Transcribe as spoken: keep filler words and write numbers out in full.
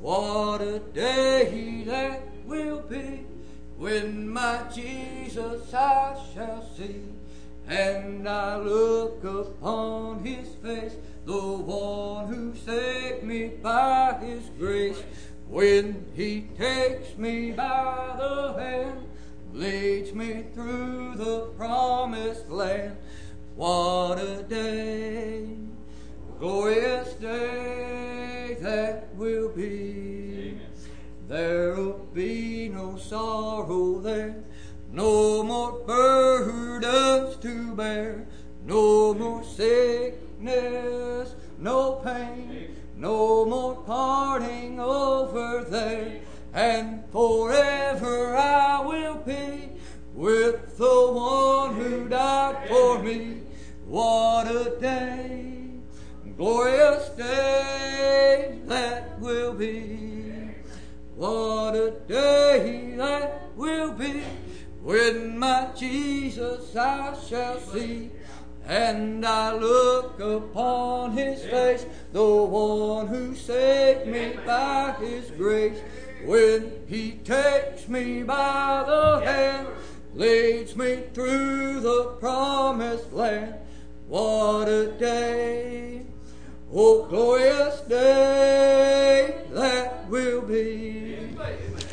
What a day that will be, when my Jesus I shall see, and I look upon his face, the one who saved me by his grace. When he takes me by the hand, leads me through the promised land. What a day, glorious day that will be. Amen. There'll be no sorrow there, no more burdens to bear, no more sickness, no pain, no more parting over there, and forever I will be with the one who died for me. What a day, glorious day that will be. What a day that will be, when my Jesus I shall see, and I look upon his face, the one who saved me by his grace. When he takes me by the hand, leads me through the promised land. What a day, oh glorious day that will be.